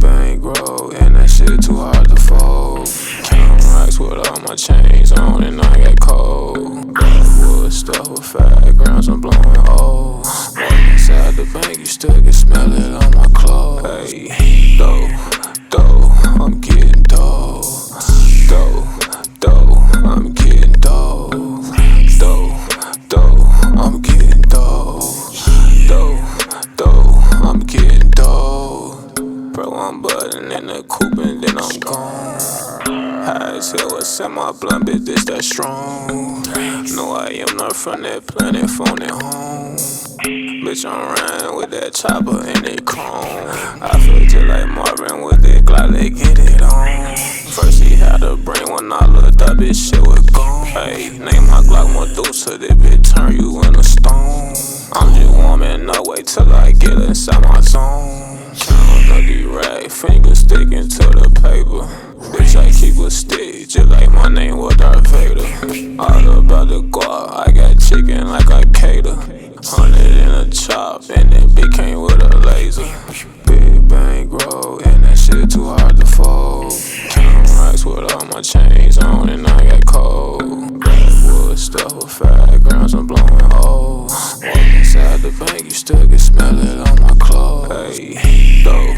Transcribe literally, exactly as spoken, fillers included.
bankroll, and that shit too hard to fold. Counting racks with all my chains on, and I got cold. Wood stuff with fat grams, I'm blowing O's. Walk inside the bank, you still can smell it on my clothes. Hey, dough, dough, I'm getting dough. Dough, dough, I'm getting dough. Dough, dough, I'm getting dough. Dough, dough, I'm getting dough. Bro, I'm butting in the coupe and then I'm gone. High as hell, what's in my blunt, bitch, this that strong. No, I am not from that planet, phone at home. Bitch, I'm riding with that chopper and that chrome. I feel just like Marvin with that Glock, they get it on. First he had a brain, when I looked up, this shit was gone. Hey, name my Glock Medusa, this bitch turn you in a stone. I'm just warming up, wait till I get inside my zone. Counting up these racks, fingers sticking to the paper. Bitch, I keep a stick, just like my name was Darth Vader. All about the guap, I got chicken like I cater. Hundred in a chop, and that bitch came with a laser. Big bankroll, and that shit too hard to fold. Counting racks with all my chains on, and I got cold. Backwood stuff with fat grams, I'm blowing O's. Walk inside the bank, you still can smell it on my clothes. Hey, dope.